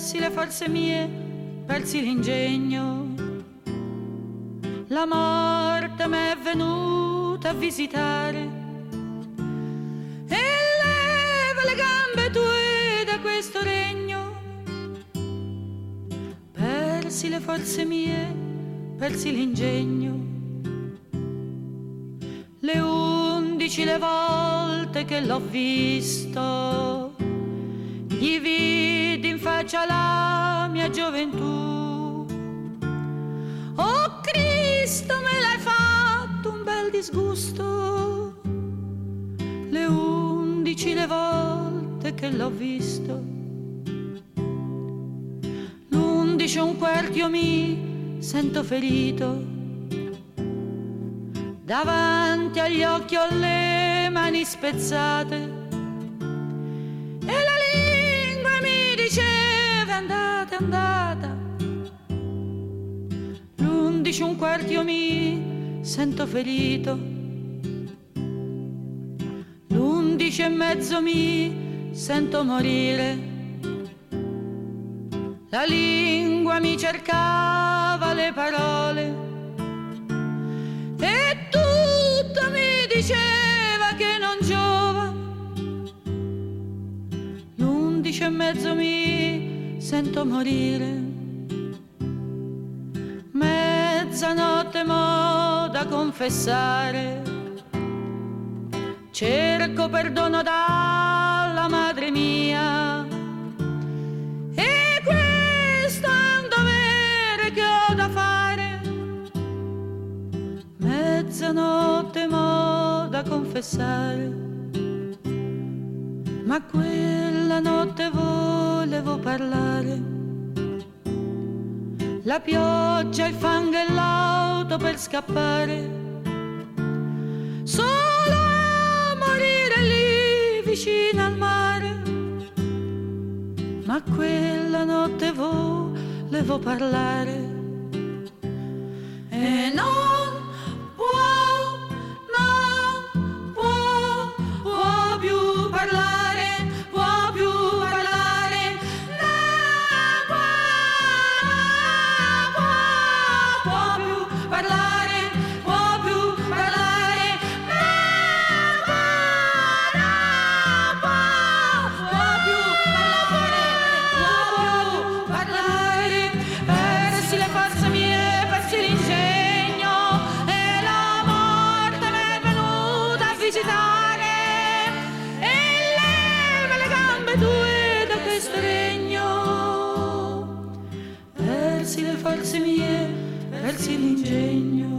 persi le forze mie, persi l'ingegno. La morte m'è venuta a visitare e leva le gambe tue da questo regno. Persi le forze mie, persi l'ingegno. Le 11 le volte che l'ho visto, gli vidi in faccia la mia gioventù. Oh Cristo, me l'hai fatto un bel disgusto. Le 11 le volte che l'ho visto. L'11 e un quarto io mi sento ferito. Davanti agli occhi ho le mani spezzate e la lingua mi diceva andate, andata. L'11 e un quarto io mi sento ferito. L'11 e mezzo mi sento morire. La lingua mi cercava le parole e tutto mi diceva che non giova. L'11 e mezzo mi sento morire. Mezzanotte m'ho da confessare, cerco perdono dalla madre mia e questo è un dovere che ho da fare. Mezzanotte m'ho da confessare, ma quella notte volevo parlare. La pioggia, il fango e l'auto per scappare, solo a morire lì vicino al mare. Ma quella notte volevo parlare e non può più parlare, può più parlare, può più parlare, può più parlare, può più parlare. Persi le forze mie, persi l'ingegno e la morte m'è venuta a visitare e leva le gambe tue da questo regno. Persi le forze mie, persi l'ingegno.